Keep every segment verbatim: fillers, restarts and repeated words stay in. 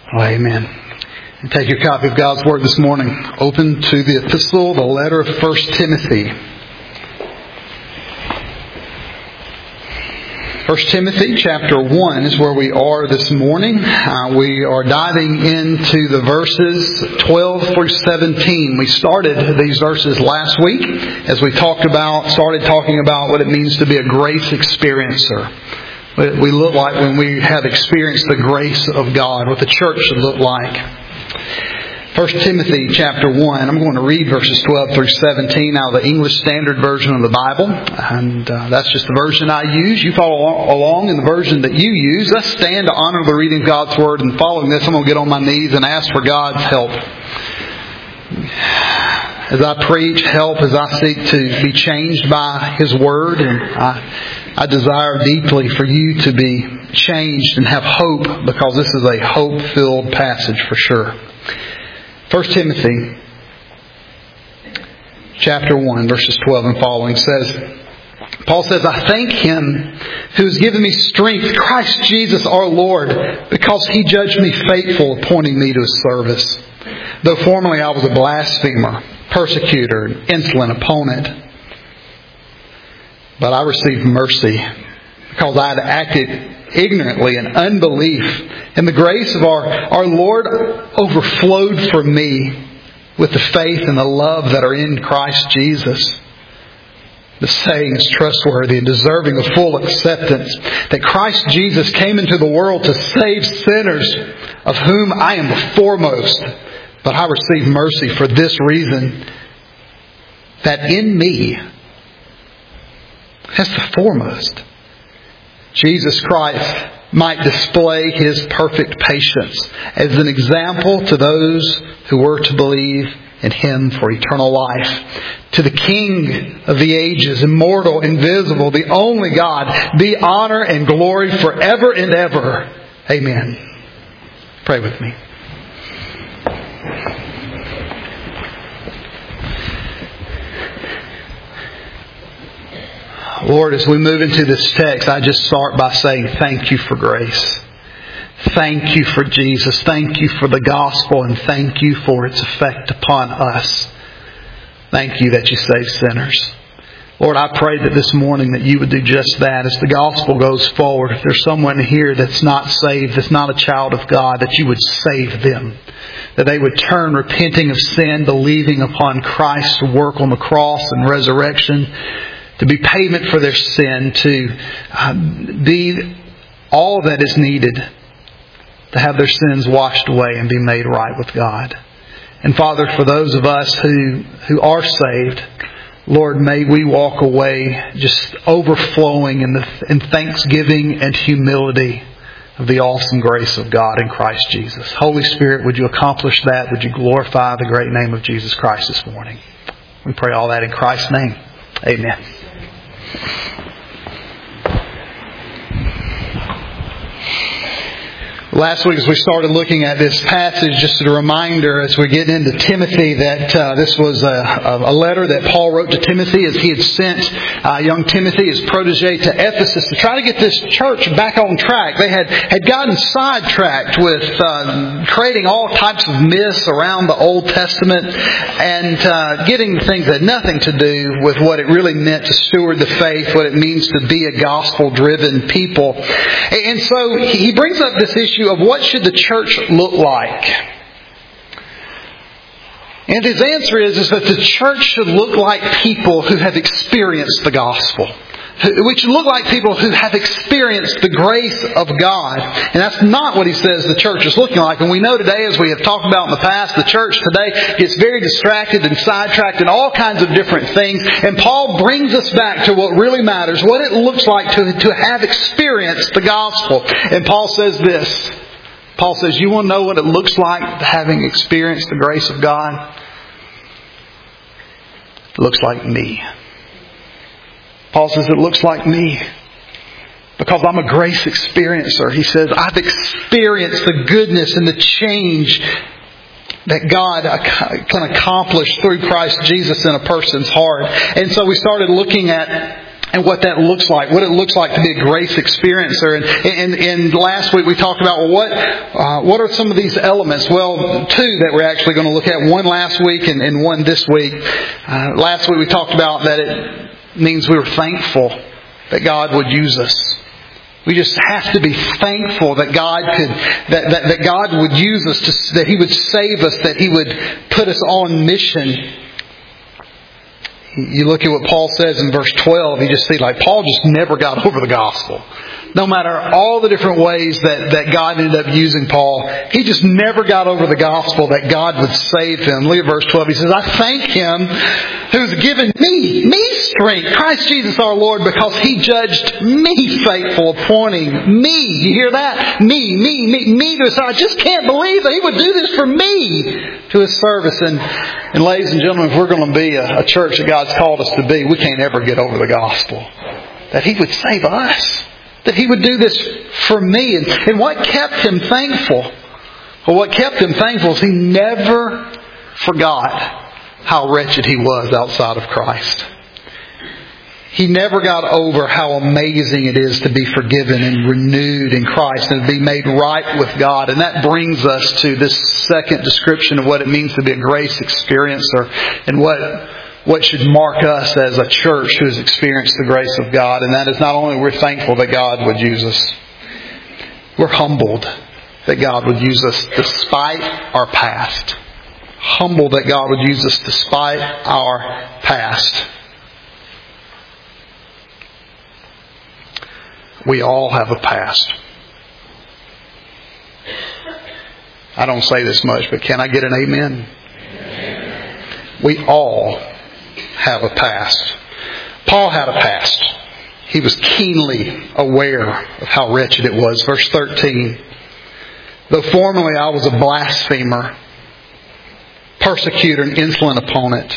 Oh, amen. And take your copy of God's Word this morning. Open to the epistle, the letter of First Timothy. First Timothy chapter one is where we are this morning. Uh, we are diving into the verses twelve through seventeen. We started these verses last week as we talked about, started talking about what it means to be a grace experiencer. What we look like when we have experienced the grace of God, what the church should look like. First Timothy chapter one, I'm going to read verses twelve through seventeen out of the English Standard Version of the Bible. And uh, that's just the version I use. You follow along in the version that you use. Let's stand to honor the reading of God's Word. And following this, I'm going to get on my knees and ask for God's help. As I preach, help as I seek to be changed by His Word. And I... I desire deeply for you to be changed and have hope, because this is a hope-filled passage for sure. First Timothy chapter one, verses twelve and following says, Paul says, I thank Him who has given me strength, Christ Jesus our Lord, because He judged me faithful, appointing me to His service. Though formerly I was a blasphemer, persecutor, and insolent opponent, but I received mercy because I had acted ignorantly in unbelief. And the grace of our, our Lord overflowed for me with the faith and the love that are in Christ Jesus. The saying is trustworthy and deserving of full acceptance, that Christ Jesus came into the world to save sinners, of whom I am the foremost. But I received mercy for this reason, that in me, that's the foremost, Jesus Christ might display His perfect patience as an example to those who were to believe in Him for eternal life. To the King of the ages, immortal, invisible, the only God, be honor and glory forever and ever. Amen. Pray with me. Lord, as we move into this text, I just start by saying thank You for grace. Thank You for Jesus. Thank You for the gospel, and thank You for its effect upon us. Thank You that You save sinners. Lord, I pray that this morning that You would do just that. As the gospel goes forward, if there's someone here that's not saved, that's not a child of God, that You would save them. That they would turn repenting of sin, believing upon Christ's work on the cross and resurrection, to be payment for their sin, to uh, be all that is needed to have their sins washed away and be made right with God. And Father, for those of us who, who are saved, Lord, may we walk away just overflowing in, the, in thanksgiving and humility of the awesome grace of God in Christ Jesus. Holy Spirit, would You accomplish that? Would You glorify the great name of Jesus Christ this morning? We pray all that in Christ's name. Amen. Last week, as we started looking at this passage, just a reminder as we get into Timothy that uh, this was a, a letter that Paul wrote to Timothy as he had sent uh, young Timothy, his protege, to Ephesus to try to get this church back on track. They had, had gotten sidetracked with uh, creating all types of myths around the Old Testament and uh, getting things that had nothing to do with what it really meant to steward the faith, what it means to be a gospel-driven people. And so he brings up this issue of what should the church look like. And his answer is, is that the church should look like people who have experienced the gospel. We should look like people who have experienced the grace of God. And that's not what he says the church is looking like. And we know today, as we have talked about in the past, the church today gets very distracted and sidetracked in all kinds of different things. And Paul brings us back to what really matters, what it looks like to, to have experienced the gospel. And Paul says this. Paul says, you want to know what it looks like having experienced the grace of God? It looks like me. Paul says it looks like me because I'm a grace experiencer. He says I've experienced the goodness and the change that God can accomplish through Christ Jesus in a person's heart. And so we started looking at and what that looks like, what it looks like to be a grace experiencer. And, and, and last week we talked about, well, what uh, what are some of these elements? Well, two that we're actually going to look at, one last week and, and one this week. Uh, last week we talked about that it means we were thankful that God would use us. We just have to be thankful that God could, that, that, that God would use us, to, that He would save us, that He would put us on mission. You look at what Paul says in verse twelve, you just see like Paul just never got over the gospel. No matter all the different ways that, that God ended up using Paul, he just never got over the gospel that God would save him. Look at verse twelve. He says, I thank Him who's given me, me strength, Christ Jesus our Lord, because He judged me faithful, appointing me. You hear that? Me, me, me, me. To, I just can't believe that He would do this for me to His service. And, and ladies and gentlemen, if we're going to be a, a church that God's called us to be, we can't ever get over the gospel. That He would save us. That He would do this for me. And, and what kept him thankful? Well, what kept him thankful is he never forgot how wretched he was outside of Christ. He never got over how amazing it is to be forgiven and renewed in Christ and to be made right with God. And that brings us to this second description of what it means to be a grace experiencer and what what should mark us as a church who has experienced the grace of God. And that is not only we're thankful that God would use us, we're humbled that God would use us despite our past. Humbled that God would use us despite our past. We all have a past. I don't say this much, but can I get an amen? Amen. We all have a past. Paul had a past. He was keenly aware of how wretched it was. Verse thirteen. Though formerly I was a blasphemer, persecutor, and insolent opponent,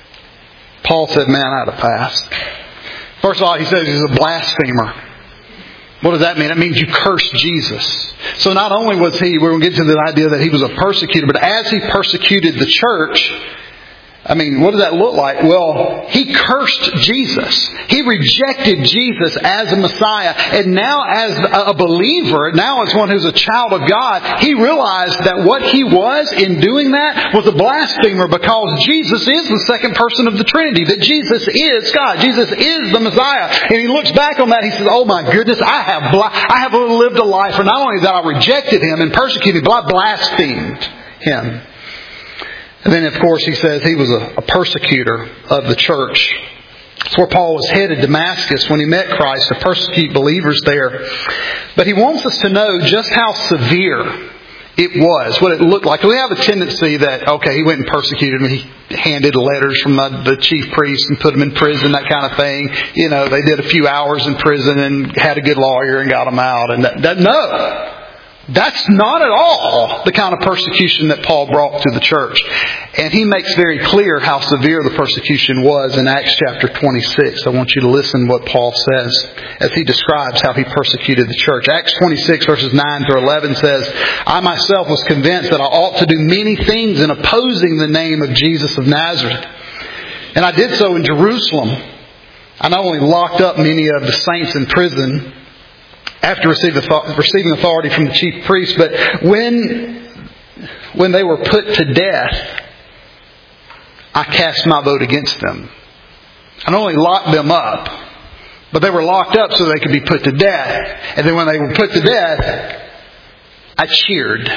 Paul said, man, I had a past. First of all, he says he's a blasphemer. What does that mean? It means you curse Jesus. So not only was he, we're going to get to the idea that he was a persecutor, but as he persecuted the church, I mean, what does that look like? Well, he cursed Jesus. He rejected Jesus as a Messiah. And now as a believer, now as one who's a child of God, he realized that what he was in doing that was a blasphemer because Jesus is the second person of the Trinity. That Jesus is God. Jesus is the Messiah. And he looks back on that and he says, oh my goodness, I have bla- I have lived a life where not only that I rejected Him and persecuted Him, but I blasphemed Him. And then, of course, he says he was a, a persecutor of the church. That's where Paul was headed, Damascus, when he met Christ, to persecute believers there. But he wants us to know just how severe it was, what it looked like. We have a tendency that, okay, he went and persecuted them. He handed letters from the, the chief priest and put them in prison, that kind of thing. You know, they did a few hours in prison and had a good lawyer and got them out. And that, that no. That's not at all the kind of persecution that Paul brought to the church. And he makes very clear how severe the persecution was in Acts chapter twenty-six. I want you to listen to what Paul says as he describes how he persecuted the church. Acts twenty-six verses nine through eleven says, I myself was convinced that I ought to do many things in opposing the name of Jesus of Nazareth. And I did so in Jerusalem. I not only locked up many of the saints in prison after receiving authority from the chief priest, but when, when they were put to death, I cast my vote against them. I not only locked them up, but they were locked up so they could be put to death. And then when they were put to death, I cheered.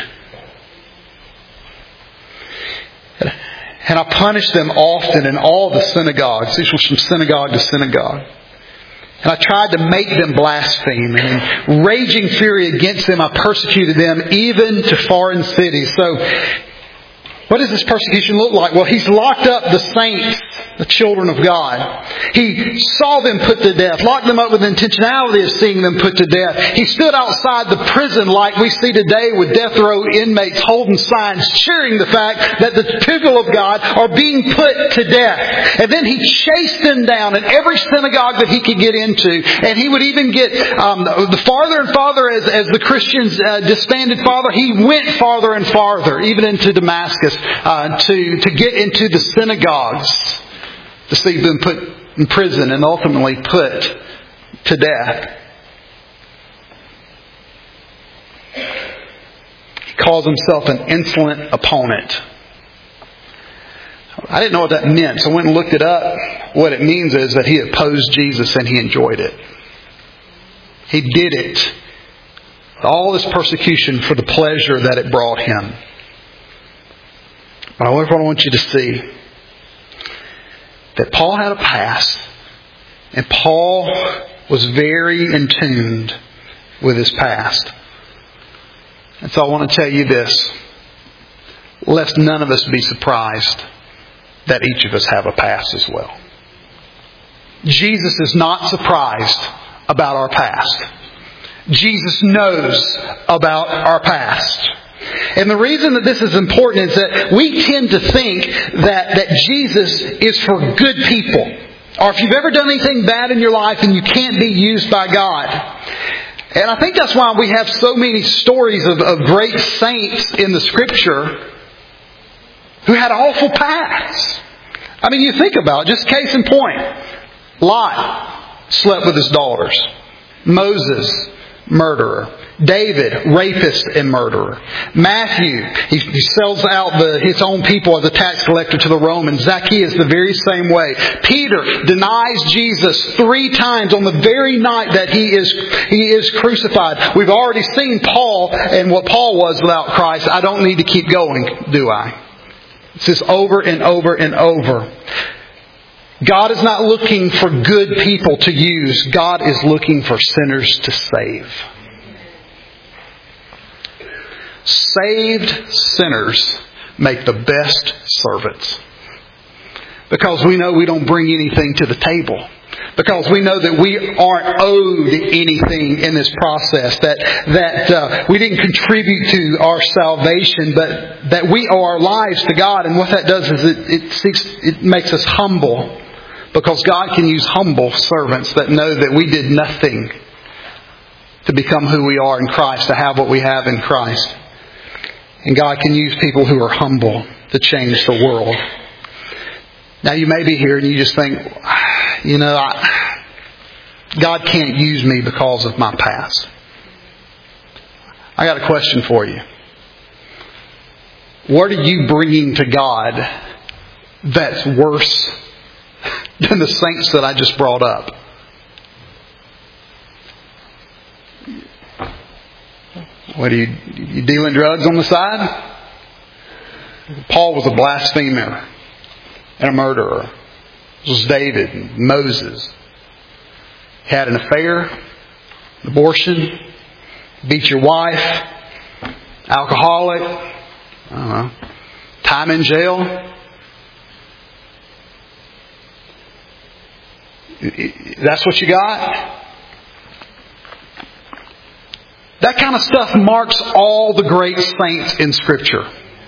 And I punished them often in all the synagogues. This was from synagogue to synagogue. And I tried to make them blaspheme. And in raging fury against them, I persecuted them even to foreign cities. So, what does this persecution look like? Well, he's locked up the saints, the children of God. He saw them put to death, locked them up with the intentionality of seeing them put to death. He stood outside the prison like we see today with death row inmates holding signs, cheering the fact that the people of God are being put to death. And then he chased them down in every synagogue that he could get into. And he would even get um, the farther and farther as, as the Christians uh, disbanded farther. He went farther and farther, even into Damascus, uh, to, to get into the synagogues to see them put in prison, and ultimately put to death. He calls himself an insolent opponent. I didn't know what that meant, so I went and looked it up. What it means is that he opposed Jesus and he enjoyed it. He did it. All this persecution for the pleasure that it brought him. But I want you to see that Paul had a past, and Paul was very in tune with his past. And so I want to tell you this, lest none of us be surprised that each of us have a past as well. Jesus is not surprised about our past. Jesus knows about our past. And the reason that this is important is that we tend to think that, that Jesus is for good people. Or if you've ever done anything bad in your life, then you can't be used by God. And I think that's why we have so many stories of, of great saints in the Scripture who had awful pasts. I mean, you think about it, just case in point. Lot slept with his daughters. Moses, murderer. David, rapist and murderer. Matthew, he, he sells out the, his own people as a tax collector to the Romans. Zacchaeus, the very same way. Peter denies Jesus three times on the very night that he is, he is crucified. We've already seen Paul and what Paul was without Christ. I don't need to keep going, do I? It's just over and over and over. God is not looking for good people to use. God is looking for sinners to save. Saved sinners make the best servants. Because we know we don't bring anything to the table. Because we know that we aren't owed anything in this process. That that uh, we didn't contribute to our salvation, but that we owe our lives to God. And what that does is it it, seeks, it makes us humble. Because God can use humble servants that know that we did nothing to become who we are in Christ, to have what we have in Christ. And God can use people who are humble to change the world. Now you may be here and you just think, you know, I, God can't use me because of my past. I got a question for you. What are you bringing to God that's worse than the saints that I just brought up? What are you, you dealing drugs on the side? Paul was a blasphemer and a murderer. This was David and Moses. He had an affair, abortion, beat your wife, alcoholic, I don't know, time in jail. That's what you got? That kind of stuff marks all the great saints in Scripture.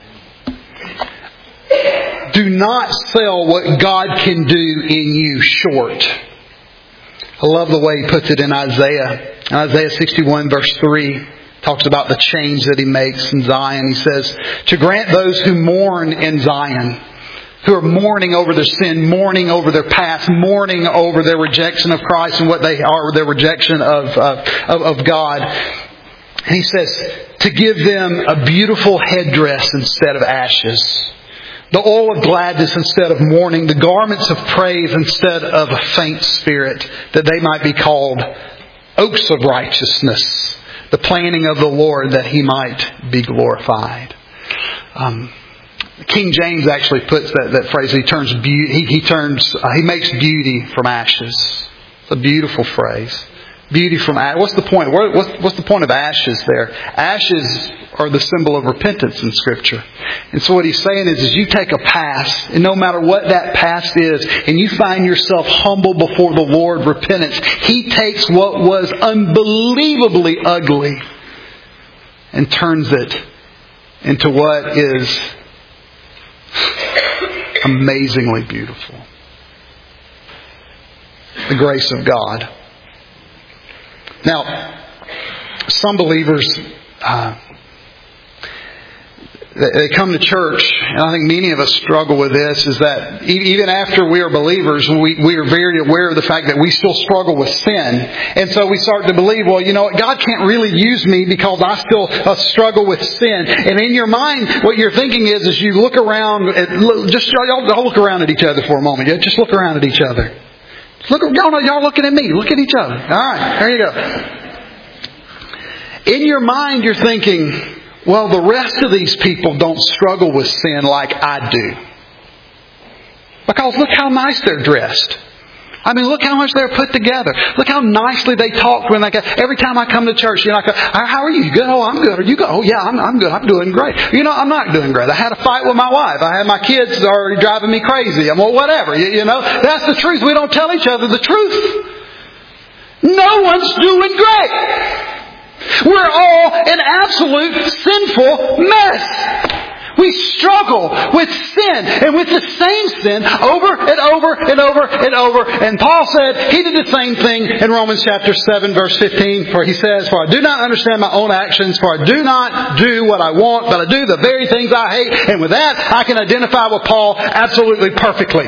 Do not sell what God can do in you short. I love the way he puts it in Isaiah. In Isaiah sixty-one verse three talks about the change that he makes in Zion. He says, to grant those who mourn in Zion, who are mourning over their sin, mourning over their past, mourning over their rejection of Christ and what they are, their rejection of, uh, of, of God. And he says, to give them a beautiful headdress instead of ashes, the oil of gladness instead of mourning, the garments of praise instead of a faint spirit, that they might be called oaks of righteousness, the planting of the Lord, that He might be glorified. Um, King James actually puts that, that phrase. He turns beauty. He, he turns. Uh, he makes beauty from ashes. It's a beautiful phrase. Beauty from ashes. What's the point? What, what's, what's the point of ashes there? Ashes are the symbol of repentance in Scripture. And so what he's saying is, is you take a past, and no matter what that past is, and you find yourself humble before the Lord, repentance, He takes what was unbelievably ugly and turns it into what is amazingly beautiful. The grace of God. Now, some believers uh, they come to church, and I think many of us struggle with this, is that even after we are believers, we, we are very aware of the fact that we still struggle with sin. And so we start to believe, well, you know what, God can't really use me because I still uh, struggle with sin. And in your mind, what you're thinking is, is you look around, at, just y'all, y'all look around at each other for a moment. Yeah, just look around at each other. Look, y'all, y'all looking at me. Look at each other. All right, there you go. In your mind, you're thinking, well, the rest of these people don't struggle with sin like I do. Because look how nice they're dressed. I mean, look how much they're put together. Look how nicely they talk when they go. Every time I come to church, you know, I go, how are you? Good? Oh, I'm good. Are you good? Oh, yeah, I'm, I'm good. I'm doing great. You know, I'm not doing great. I had a fight with my wife. I had my kids already driving me crazy. I'm well, whatever. You, you know, that's the truth. We don't tell each other the truth. No one's doing great. We're all an absolute sinful mess. We struggle with sin, and with the same sin over and over and over and over. And Paul said he did the same thing in Romans chapter seven, verse fifteen, where he says, "For I do not understand my own actions, for I do not do what I want, but I do the very things I hate." And with that, I can identify with Paul absolutely perfectly.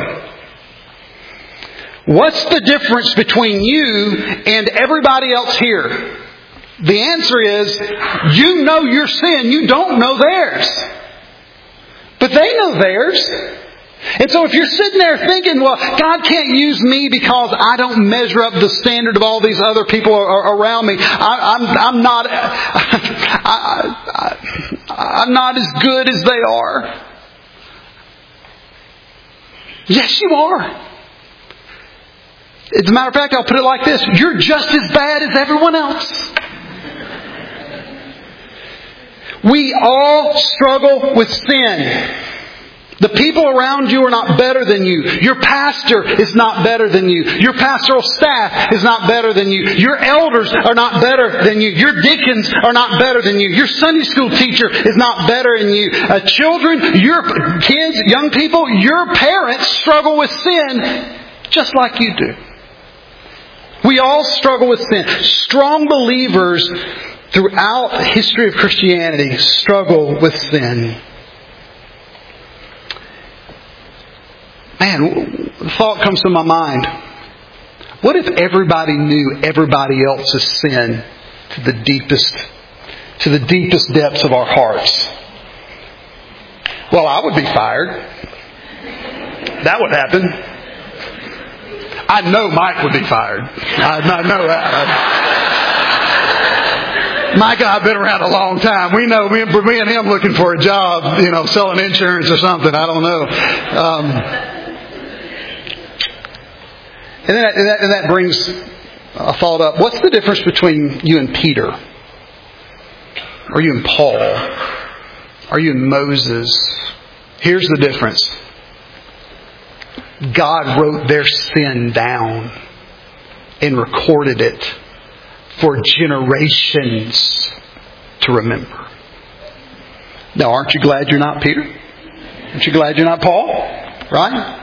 What's the difference between you and everybody else here? The answer is, you know your sin, you don't know theirs. But they know theirs. And so if you're sitting there thinking, well, God can't use me because I don't measure up the standard of all these other people around me. I, I'm, I'm not, I, I, I'm not as good as they are. Yes, you are. As a matter of fact, I'll put it like this. You're just as bad as everyone else. We all struggle with sin. The people around you are not better than you. Your pastor is not better than you. Your pastoral staff is not better than you. Your elders are not better than you. Your deacons are not better than you. Your Sunday school teacher is not better than you. Uh, children, your kids, young people, your parents struggle with sin just like you do. We all struggle with sin. Strong believers throughout the history of Christianity struggle with sin. Man, the thought comes to my mind. What if everybody knew everybody else's sin to the deepest, to the deepest depths of our hearts? Well, I would be fired. That would happen. I know Mike would be fired. I, I know that. Mike and I have been around a long time. We know, me, me and him looking for a job, you know, selling insurance or something. I don't know. Um, and, that, and, that, and that brings a thought up. What's the difference between you and Peter? Or you and Paul? Or you and Moses? Here's the difference. God wrote their sin down and recorded it for generations to remember. Now, aren't you glad you're not Peter? Aren't you glad you're not Paul? Right?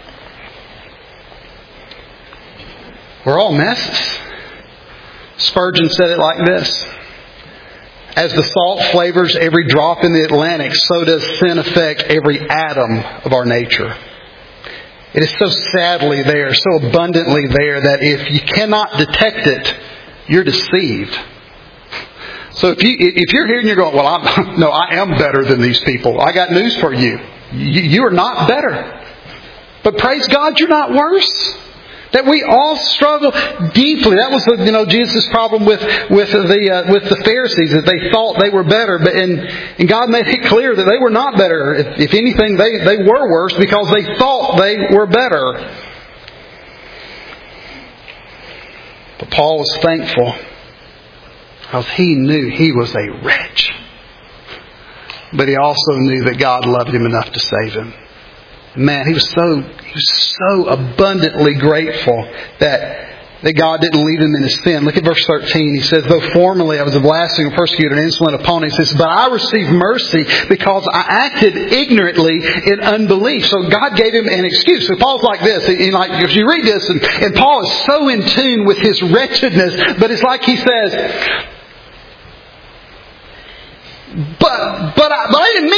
We're all messes. Spurgeon said it like this. As the salt flavors every drop in the Atlantic, so does sin affect every atom of our nature. It is so sadly there, so abundantly there, that if you cannot detect it, you're deceived. So if you if you're here and you're going, well, I'm, no, I am better than these people. I got news for you. You, you are not better. But praise God, you're not worse. That we all struggle deeply. That was, you know, Jesus' problem with with the uh, with the Pharisees, that they thought they were better, but and and God made it clear that they were not better. If, if anything, they they were worse because they thought they were better. But Paul was thankful because he knew he was a wretch, but he also knew that God loved him enough to save him. Man, he was so he was so abundantly grateful that that God didn't leave him in his sin. Look at verse thirteen. He says, though formerly I was a blasphemer, persecutor, and insolent opponent, he says, but I received mercy because I acted ignorantly in unbelief. So God gave him an excuse. So Paul's like this. He, like, if you read this, and, and Paul is so in tune with his wretchedness, but it's like he says, But but I, but I didn't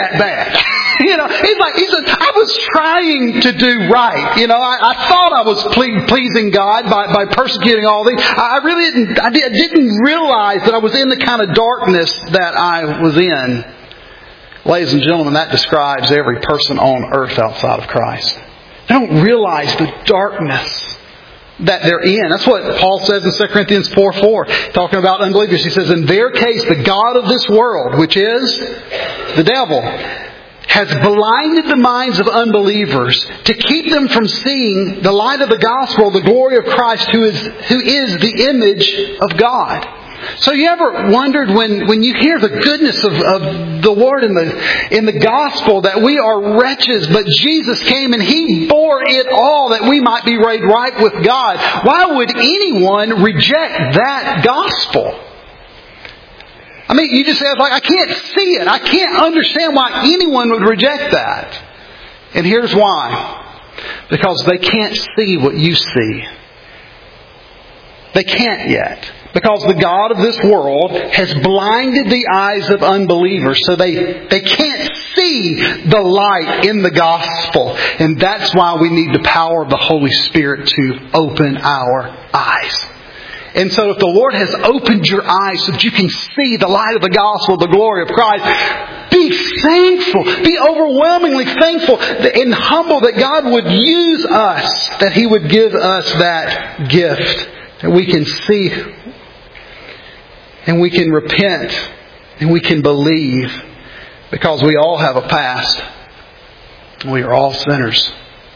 that bad. You know, he's like, he said, I was trying to do right. You know, I, I thought I was ple- pleasing God by, by persecuting all these. I really didn't, I, did, I didn't realize that I was in the kind of darkness that I was in. Ladies and gentlemen, that describes every person on earth outside of Christ. They don't realize the darkness that they're in. That's what Paul says in Second Corinthians four four, talking about unbelievers. He says, in their case, the God of this world, which is the devil, has blinded the minds of unbelievers to keep them from seeing the light of the gospel, the glory of Christ, who is who is the image of God. So you ever wondered when, when you hear the goodness of, of the Word in the in the gospel that we are wretches, but Jesus came and He bore it all that we might be made right with God. Why would anyone reject that gospel? I mean, you just say, like, I can't see it. I can't understand why anyone would reject that. And here's why. Because they can't see what you see. They can't yet. Because the God of this world has blinded the eyes of unbelievers so they, they can't see the light in the gospel. And that's why we need the power of the Holy Spirit to open our eyes. And so if the Lord has opened your eyes so that you can see the light of the gospel, the glory of Christ, be thankful. Be overwhelmingly thankful and humble that God would use us, that He would give us that gift. That we can see and we can repent and we can believe, because we all have a past. We are all sinners.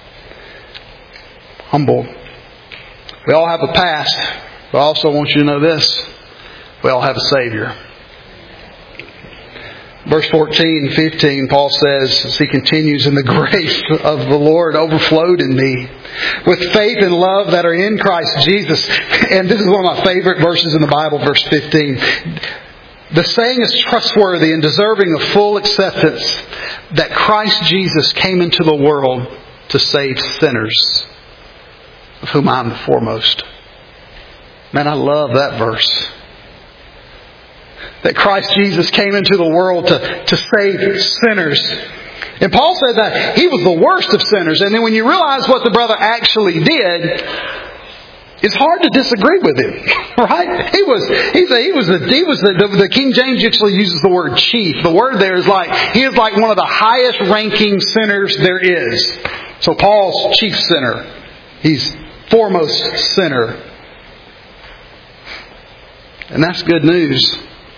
Humble. We all have a past. But I also want you to know this. We all have a Savior. Verse fourteen and fifteen, Paul says, as he continues, "And the grace of the Lord overflowed in me, with faith and love that are in Christ Jesus." And this is one of my favorite verses in the Bible, verse fifteen. "The saying is trustworthy and deserving of full acceptance, that Christ Jesus came into the world to save sinners, of whom I am the foremost." Man, I love that verse. That Christ Jesus came into the world to, to save sinners. And Paul said that He was the worst of sinners. And then when you realize what the brother actually did, it's hard to disagree with him. Right? He was, he said he was the, he was the, the, the King James actually uses the word chief. The word there is like, he is like one of the highest ranking sinners there is. So Paul's chief sinner. He's foremost sinner. And that's good news.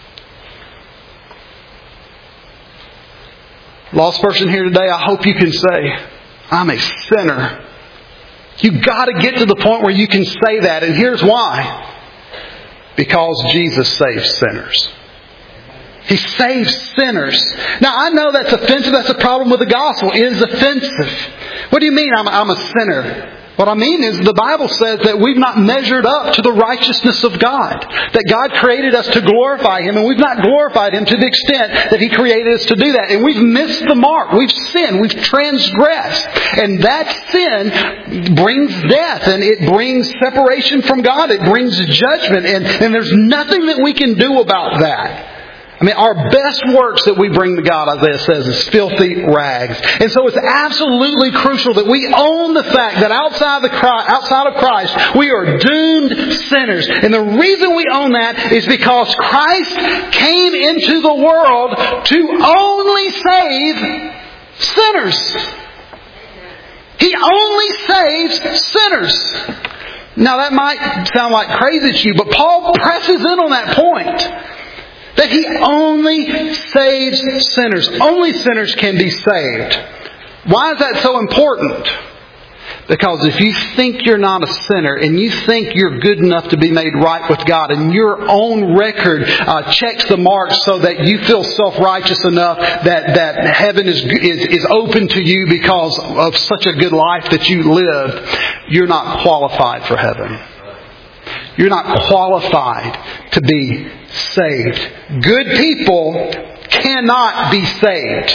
Lost person here today, I hope you can say, I'm a sinner. You've got to get to the point where you can say that. And here's why. Because Jesus saves sinners. He saves sinners. Now, I know that's offensive. That's a problem with the gospel. It is offensive. What do you mean I'm, I'm a sinner? What I mean is the Bible says that we've not measured up to the righteousness of God. That God created us to glorify Him, and we've not glorified Him to the extent that He created us to do that. And we've missed the mark. We've sinned. We've transgressed. And that sin brings death, and it brings separation from God. It brings judgment. And, and there's nothing that we can do about that. I mean, our best works that we bring to God, Isaiah says, is filthy rags. And so it's absolutely crucial that we own the fact that outside, the, outside of Christ, we are doomed sinners. And the reason we own that is because Christ came into the world to only save sinners. He only saves sinners. Now that might sound like crazy to you, but Paul presses in on that point. That He only saves sinners. Only sinners can be saved. Why is that so important? Because if you think you're not a sinner and you think you're good enough to be made right with God and your own record uh, checks the mark so that you feel self-righteous enough that, that heaven is, is, is open to you because of such a good life that you lived, you're not qualified for heaven. You're not qualified to be saved. Good people cannot be saved.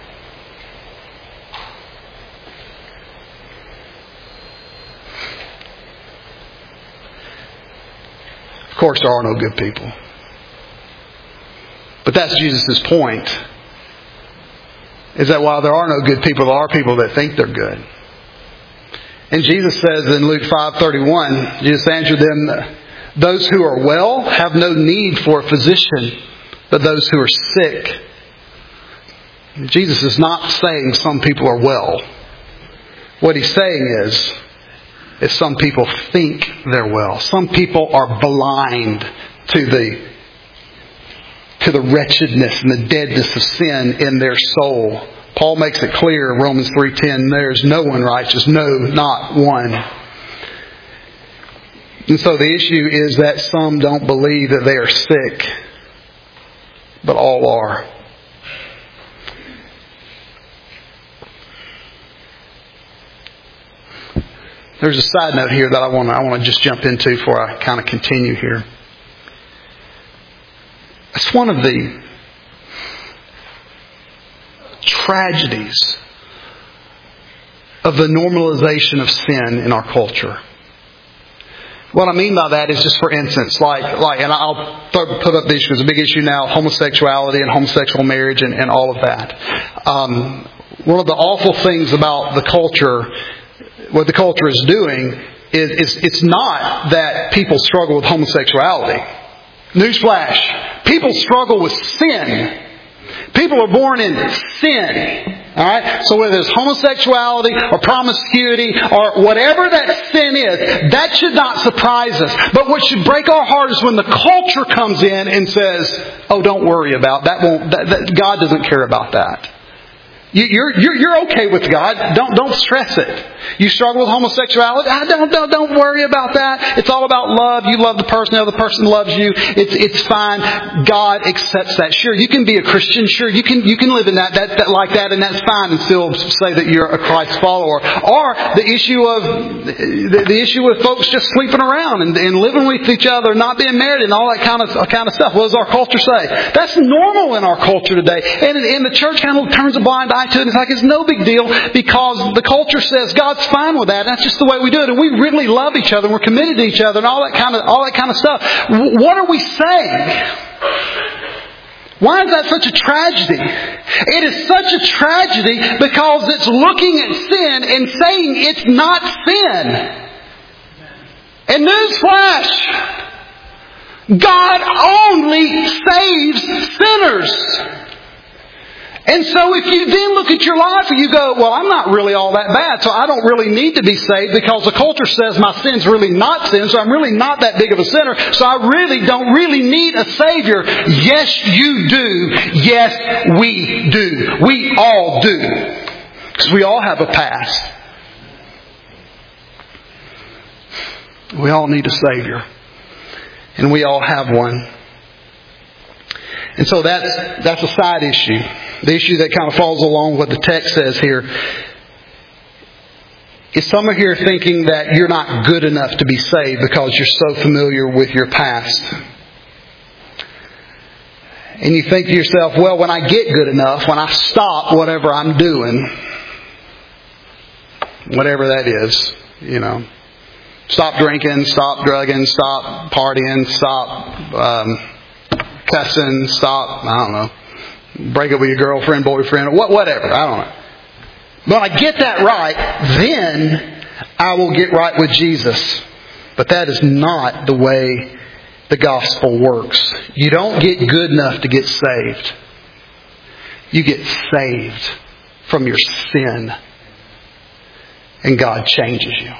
Of course, there are no good people. But that's Jesus' point. is that while there are no good people, there are people that think they're good. And Jesus says in Luke five thirty-one, Jesus answered them, those who are well have no need for a physician, but those who are sick. Jesus is not saying some people are well. What He's saying is, is some people think they're well. Some people are blind to the, to the wretchedness and the deadness of sin in their soul. Paul makes it clear in Romans three ten, there's no one righteous, no, not one. And so the issue is that some don't believe that they are sick, but all are. There's a side note here that I want to, I want to just jump into before I kind of continue here. It's one of the tragedies of the normalization of sin in our culture. What I mean by that is just, for instance, like, like, and I'll put up the issue, it's a big issue now, homosexuality and homosexual marriage and, and all of that. Um, one of the awful things about the culture, what the culture is doing, is, is it's not that people struggle with homosexuality. Newsflash. People struggle with sin. People are born in sin. Alright? So whether it's homosexuality or promiscuity or whatever that sin is, that should not surprise us. But what should break our heart is when the culture comes in and says, oh, don't worry about that. Won't, that, that God doesn't care about that. You, you're, you're, you're okay with God. Don't, don't stress it. You struggle with homosexuality? I don't, don't, don't worry about that. It's all about love. You love the person, the other person loves you. It's, it's fine. God accepts that. Sure, you can be a Christian. Sure, you can, you can live in that, that, that, like that, and that's fine, and still say that you're a Christ follower. Or the issue of, the, the issue with folks just sleeping around and, and living with each other, not being married, and all that kind of, kind of stuff. What does our culture say? That's normal in our culture today. And, and the church kind of turns a blind eye to it. It's like it's no big deal because the culture says God's fine with that. That's just the way we do it. And we really love each other. We're committed to each other and all that kind of, all that kind of stuff. What are we saying? Why is that such a tragedy? It is such a tragedy because it's looking at sin and saying it's not sin. And newsflash, God only saves sinners. And so if you then look at your life and you go, well, I'm not really all that bad, so I don't really need to be saved because the culture says my sin's really not sin, so I'm really not that big of a sinner, so I really don't really need a Savior. Yes, you do. Yes, we do. We all do. Because we all have a past. We all need a Savior. And we all have one. And so that's, that's a side issue. The issue that kind of falls along what the text says here is some are here thinking that you're not good enough to be saved because you're so familiar with your past. And you think to yourself, well, when I get good enough, when I stop whatever I'm doing, whatever that is, you know, stop drinking, stop drugging, stop partying, stop um, cussing, stop, I don't know, break up with your girlfriend, boyfriend, or whatever, I don't know. When I get that right, then I will get right with Jesus. But that is not the way the gospel works. You don't get good enough to get saved. You get saved from your sin. And God changes you.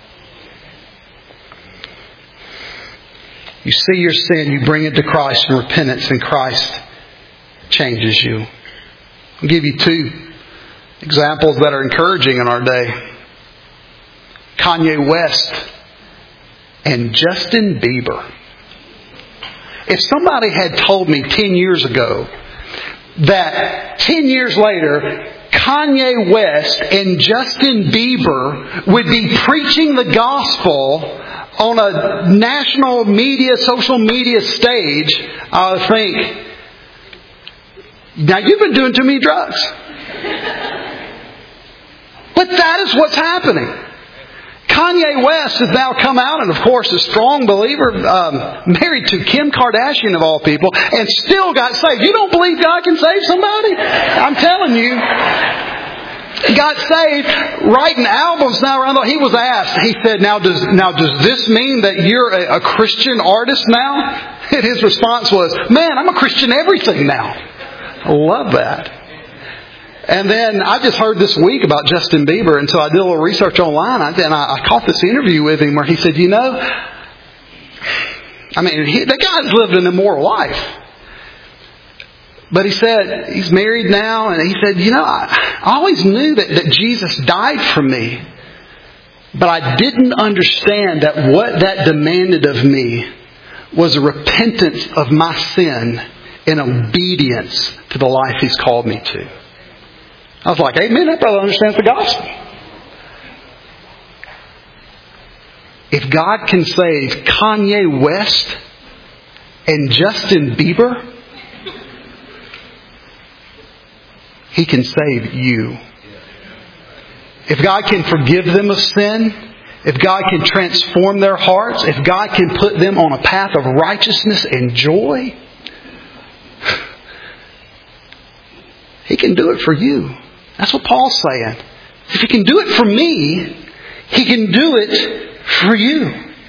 You see your sin, you bring it to Christ in repentance, and Christ changes you. I'll give you two examples that are encouraging in our day. Kanye West and Justin Bieber. If somebody had told me ten years ago that ten years later Kanye West and Justin Bieber would be preaching the gospel on a national media, social media stage, I would think, now you've been doing too many drugs. But that is what's happening. Kanye West has now come out and, of course, a strong believer, um, married to Kim Kardashian of all people, and still got saved. You don't believe God can save somebody? I'm telling telling you, he got saved, writing albums now around the world. He was asked, he said, now does, now does this mean that you're a, a Christian artist now? And his response was, man, I'm a Christian everything now. I love that. And then I just heard this week about Justin Bieber, and so I did a little research online, and I, I caught this interview with him where he said, you know, I mean, he, the guy's lived an immoral life. But he said, he's married now, and he said, you know, I, I always knew that, that Jesus died for me, but I didn't understand that what that demanded of me was a repentance of my sin and obedience to the life He's called me to. I was like, amen, that brother understands the gospel. If God can save Kanye West and Justin Bieber, He can save you. If God can forgive them of sin, if God can transform their hearts, if God can put them on a path of righteousness and joy, He can do it for you. That's what Paul's saying. If He can do it for me, He can do it for you.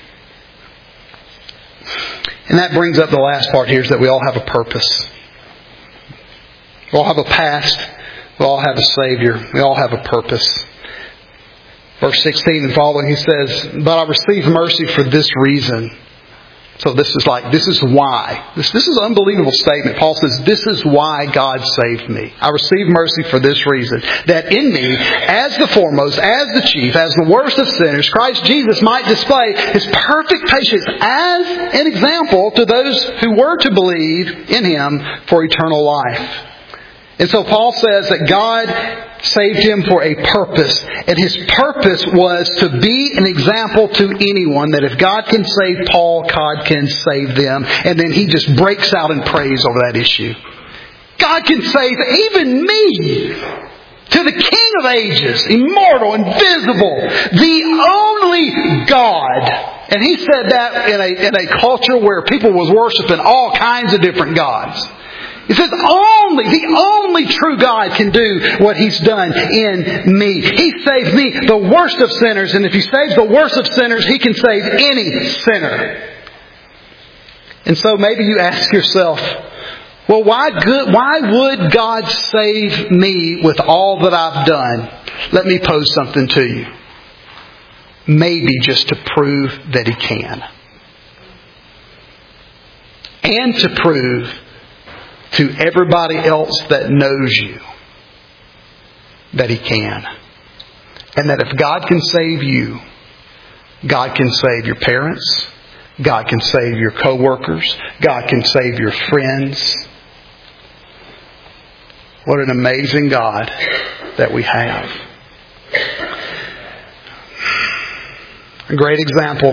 And that brings up the last part here, is that we all have a purpose. We all have a past. We all have a Savior. We all have a purpose. Verse sixteen and following, he says, but I received mercy for this reason. So this is like, this is why. This, this is an unbelievable statement. Paul says, this is why God saved me. I received mercy for this reason. That in me, as the foremost, as the chief, as the worst of sinners, Christ Jesus might display His perfect patience as an example to those who were to believe in Him for eternal life. And so Paul says that God saved him for a purpose. And His purpose was to be an example to anyone, that if God can save Paul, God can save them. And then he just breaks out in praise over that issue. God can save even me, to the King of ages, immortal, invisible, the only God. And he said that in a, in a culture where people was worshiping all kinds of different gods. He says only, the only true God can do what He's done in me. He saved me, the worst of sinners. And if He saves the worst of sinners, He can save any sinner. And so maybe you ask yourself, well, why good, why would God save me with all that I've done? Let me pose something to you. Maybe just to prove that He can. And to prove to everybody else that knows you that He can. And that if God can save you, God can save your parents, God can save your co-workers, God can save your friends. What an amazing God that we have. A great example,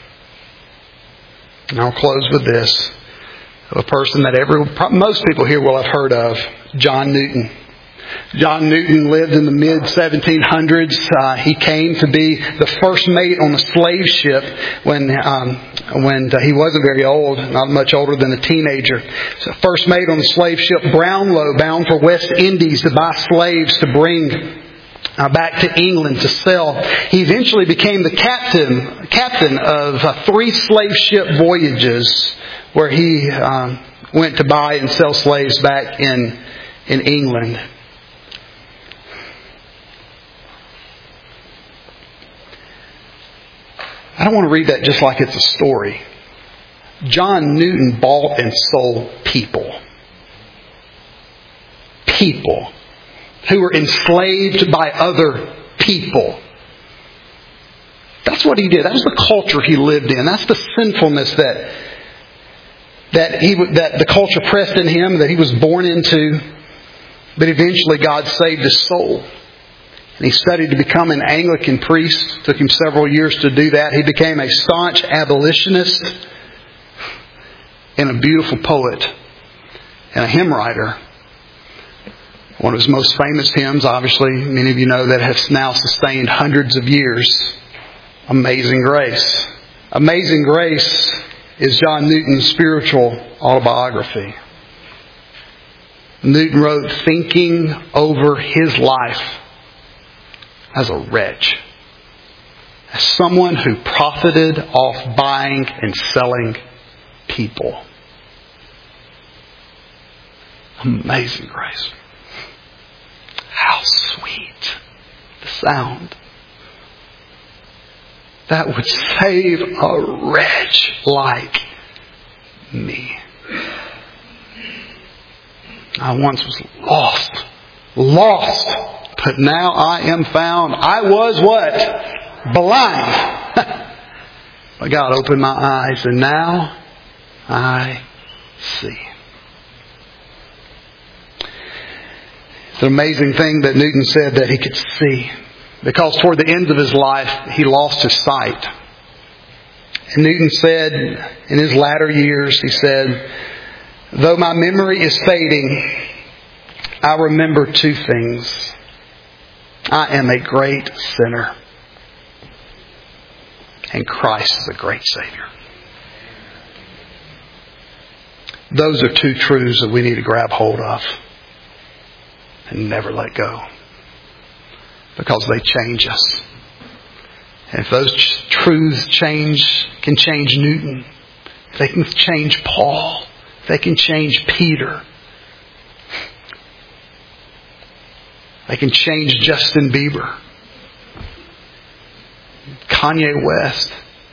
and I'll close with this, of a person that every, most people here will have heard of, John Newton. John Newton lived in the mid seventeen hundreds. Uh, he came to be the first mate on a slave ship when um, when uh, he wasn't very old, not much older than a teenager. So first mate on the slave ship Brownlow, bound for West Indies to buy slaves to bring Uh, back to England to sell. He eventually became the captain captain of uh, three slave ship voyages where he um, went to buy and sell slaves back in in England. I don't want to read that just like it's a story. John Newton bought and sold people. People. Who were enslaved by other people. That's what he did. That was the culture he lived in. That's the sinfulness that that he that the culture pressed in him, that he was born into. But eventually God saved his soul. And he studied to become an Anglican priest. It took him several years to do that. He became a staunch abolitionist and a beautiful poet and a hymn writer. One of his most famous hymns, obviously, many of you know, that has now sustained hundreds of years. Amazing Grace. Amazing Grace is John Newton's spiritual autobiography. Newton wrote, thinking over his life as a wretch, as someone who profited off buying and selling people. Amazing grace. How sweet the sound. That would save a wretch like me. I once was lost. Lost. But now I am found. I was what? Blind. But God opened my eyes and now I see. It's an amazing thing that Newton said that he could see. Because toward the end of his life, he lost his sight. And Newton said, in his latter years, he said, though my memory is fading, I remember two things. I am a great sinner, and Christ is a great Savior. Those are two truths that we need to grab hold of and never let go, because they change us. And if those truths change, can change Newton, if they can change Paul, if they can change Peter, they can change Justin Bieber, Kanye West.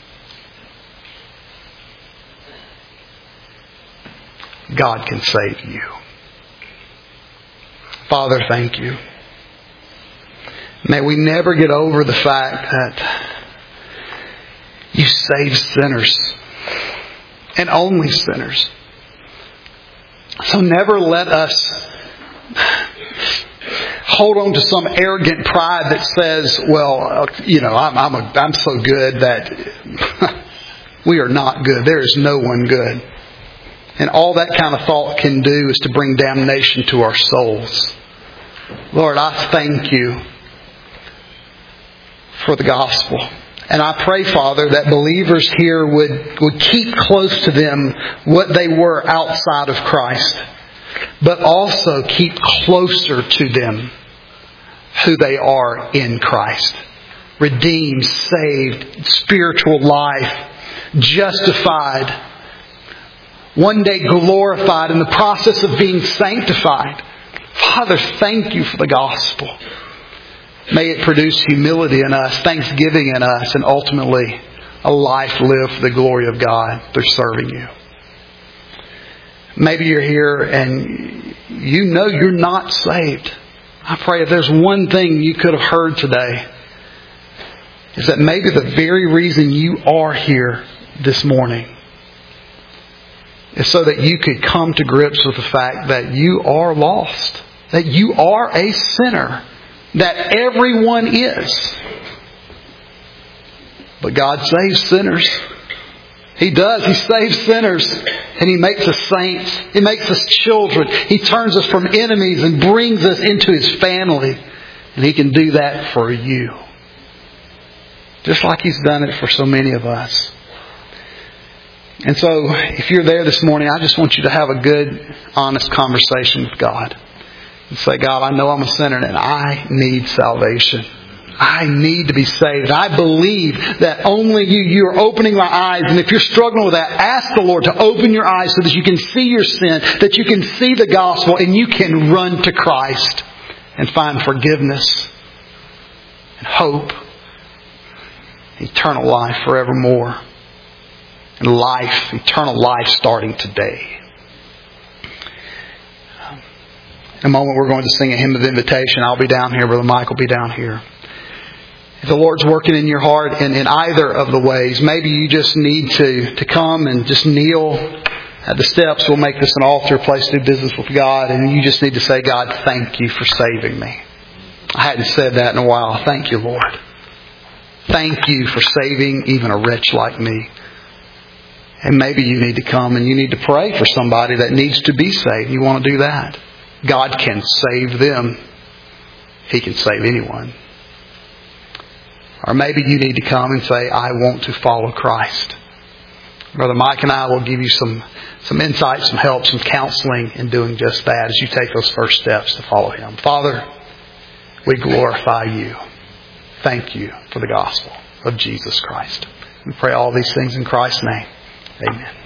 God can save you. Father, thank you. May we never get over the fact that you save sinners, and only sinners. So never let us hold on to some arrogant pride that says, well, you know, I'm, I'm, a, I'm so good that we are not good. There is no one good. And all that kind of thought can do is to bring damnation to our souls. Lord, I thank you for the gospel. And I pray, Father, that believers here would, would keep close to them what they were outside of Christ, but also keep closer to them who they are in Christ. Redeemed, saved, spiritual life, justified, one day glorified, in the process of being sanctified. Father, thank you for the gospel. May it produce humility in us, thanksgiving in us, and ultimately a life lived for the glory of God through serving you. Maybe you're here and you know you're not saved. I pray if there's one thing you could have heard today, is that maybe the very reason you are here this morning is so that you could come to grips with the fact that you are lost, that you are a sinner, that everyone is. But God saves sinners. He does. He saves sinners. And He makes us saints. He makes us children. He turns us from enemies and brings us into His family. And He can do that for you. Just like He's done it for so many of us. And so, if you're there this morning, I just want you to have a good, honest conversation with God. And say, God, I know I'm a sinner and I need salvation. I need to be saved. I believe that only you, you are opening my eyes. And if you're struggling with that, ask the Lord to open your eyes so that you can see your sin, that you can see the gospel, and you can run to Christ and find forgiveness and hope, eternal life forevermore, and life, eternal life starting today. In a moment we're going to sing a hymn of invitation. I'll be down here. Brother Mike will be down here. If the Lord's working in your heart in, in either of the ways, maybe you just need to, to come and just kneel at the steps. We'll make this an altar, a place to do business with God. And you just need to say, God, thank you for saving me. I hadn't said that in a while. Thank you, Lord. Thank you for saving even a wretch like me. And maybe you need to come and you need to pray for somebody that needs to be saved. You want to do that. God can save them. He can save anyone. Or maybe you need to come and say, I want to follow Christ. Brother Mike and I will give you some, some insight, some help, some counseling in doing just that as you take those first steps to follow Him. Father, we glorify You. Thank You for the gospel of Jesus Christ. We pray all these things in Christ's name. Amen.